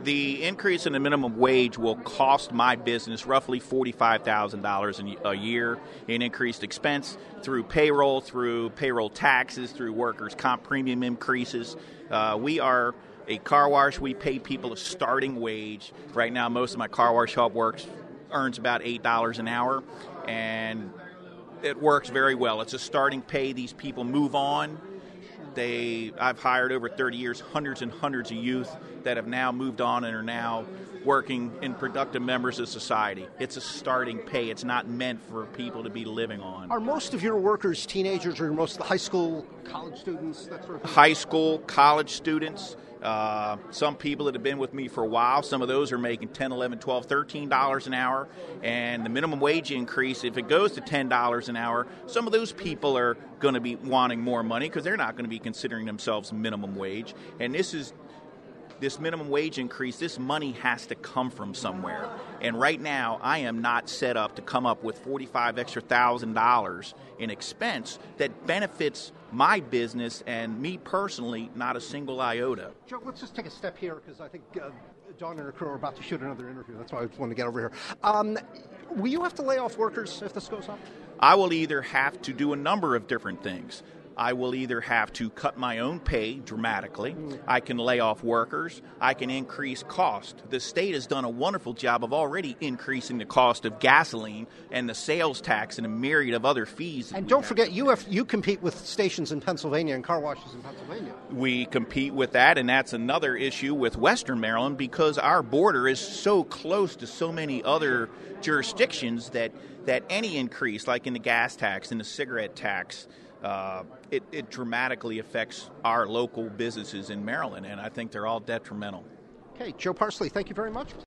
The increase in the minimum wage will cost my business roughly $45,000 a year in increased expense through payroll taxes, through workers' comp premium increases. We are a car wash. We pay people a starting wage. Right now, most of my car wash help earns about $8 an hour, and it works very well. It's a starting pay. These people move on. I've hired over 30 years hundreds and hundreds of youth that have now moved on and are now working in productive members of society. It's a starting pay. It's not meant for people to be living on. Are most of your workers teenagers, or most of the high school, college students, that sort of thing? High school, college students. Some people that have been with me for a while, some of those are making $10, $11, $12, $13 an hour. And the minimum wage increase, if it goes to $10 an hour, some of those people are going to be wanting more money because they're not going to be considering themselves minimum wage. And this minimum wage increase, this money has to come from somewhere. And right now, I am not set up to come up with $45,000 extra in expense that benefits my business and me personally, not a single iota. Joe, let's just take a step here because I think Dawn and her crew are about to shoot another interview. That's why I just wanted to get over here. Will you have to lay off workers if this goes up? I will either have to do a number of different things. I will either have to cut my own pay dramatically. I can lay off workers. I can increase cost. The state has done a wonderful job of already increasing the cost of gasoline and the sales tax and a myriad of other fees. And don't forget, you compete with stations in Pennsylvania and car washes in Pennsylvania. We compete with that, and that's another issue with Western Maryland because our border is so close to so many other jurisdictions that any increase, like in the gas tax and the cigarette tax, it dramatically affects our local businesses in Maryland, and I think they're all detrimental. Okay, Joe Parsley, thank you very much.